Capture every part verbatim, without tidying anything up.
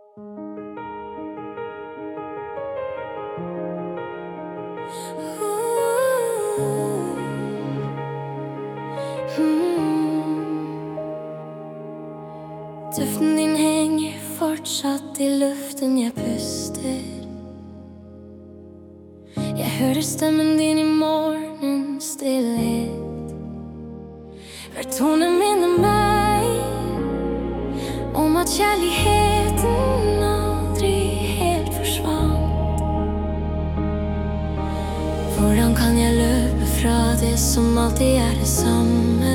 Duften din henger fortsatt i luften jeg puster. Jeg hører stemmen din i morgenens stillhet. Hver tone minner meg om at kjærligheten aldri helt forsvant. Hvordan kan jeg løpe fra det som alltid er det samme?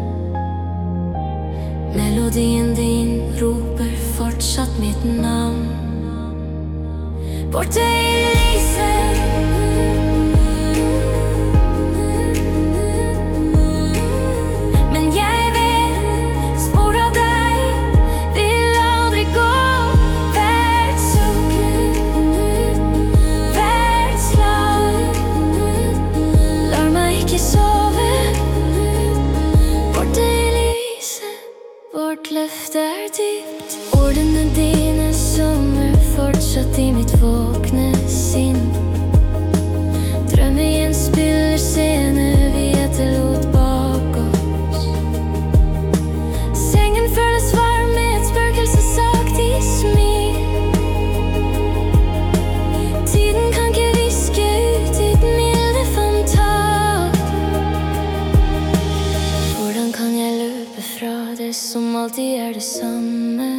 Melodien din roper fortsatt mitt navn. Borte i lyset, men jeg vet spor av deg vil aldri gå. Hvert sukk, hvert slag lar meg ikke sove. Borte i lyset, vårt løfte er dypt. Ordene dine sommer fortsatt i mitt våkne sinn. Drømmer gjenspiller scene vi etterlot bak oss. Sengen føles varm med et spøkelsesaktig smil. Tiden kan ikke viske ut ditt milde fantak. Hvordan kan jeg løpe fra det som alltid er det samme?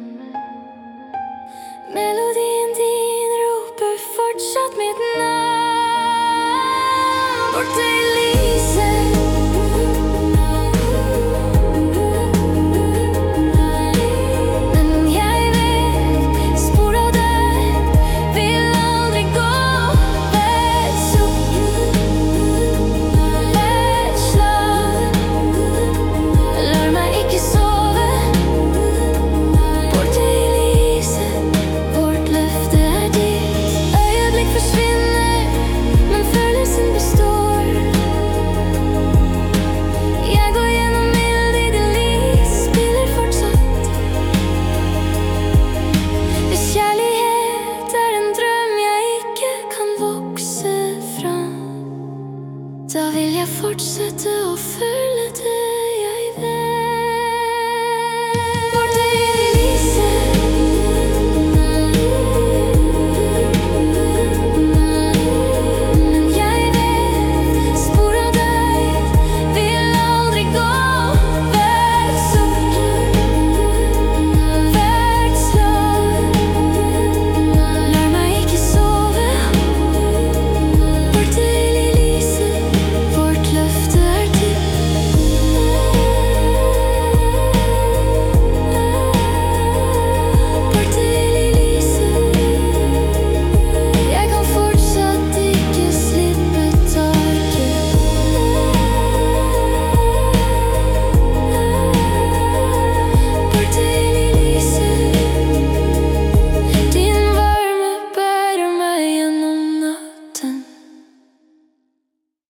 Melodien din roper fortsatt mitt navn. Borte i